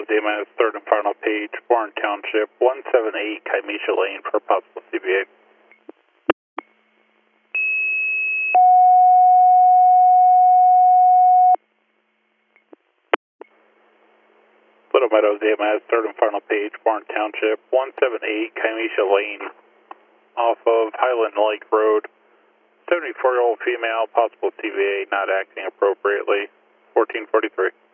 Meadows, A-minus third and final page, Warren Township, 178 Kymesha Lane for possible CBA. Little Meadows, A-minus third and final page, Warren Township, 178 Kymesha Lane off of Highland Lake Road. 74-year-old female, possible CBA, not acting appropriately, 1443.